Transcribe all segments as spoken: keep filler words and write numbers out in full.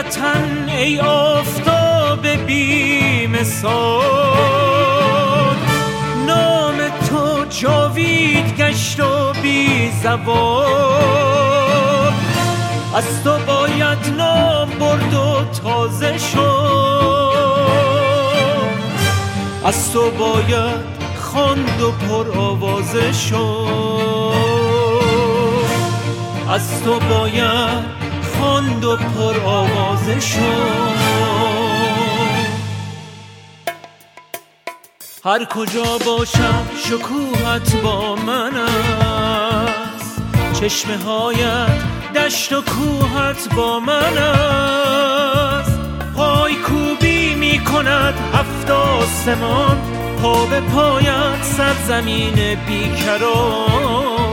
وطن ای آفتاب بی مثال، نام تو جاوید گشت و بی زوال. از تو باید نام برد و تازه شد، از تو باید خواند و پر آوازه شد، از تو باید خواند و پر آوازه شد. هر کجا باشم شکوهت با من است، چشمه هایت دشت و کوهت با من است. پای کوبی می کند هفت آسمان، پا به پایت سرزمین بیکران.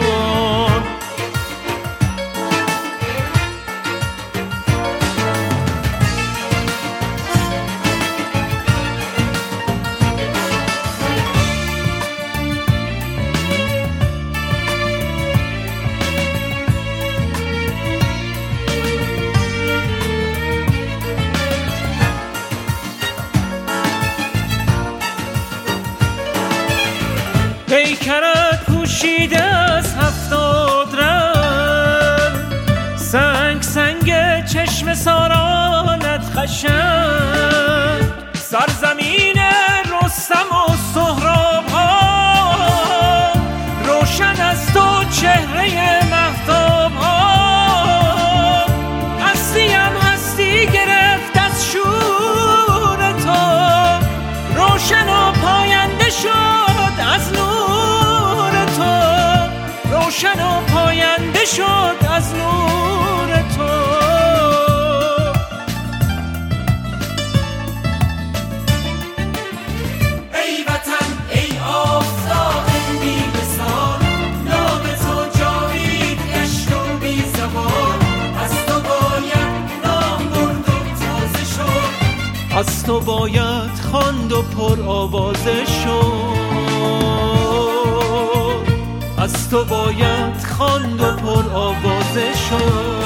پیکرت پوشیده از هفتاد رنگ، سنگ سنگ چشم سارانت خشن. سرزمین رستم و سهراب ها، روشن از تو چهره مهتاب ها. هستیم هستی گرفت از شور تو، روشن و پاینده شد از نور تو، روشن و پاینده شد از نور تو. ای وطن ای آفتاب بی مثال، نام تو جاوید گشت و بی زوال. از تو باید نام برد و تازه شد، از تو باید خواند و پر آوازه شد، از تو باید خواند و پر آوازه شد.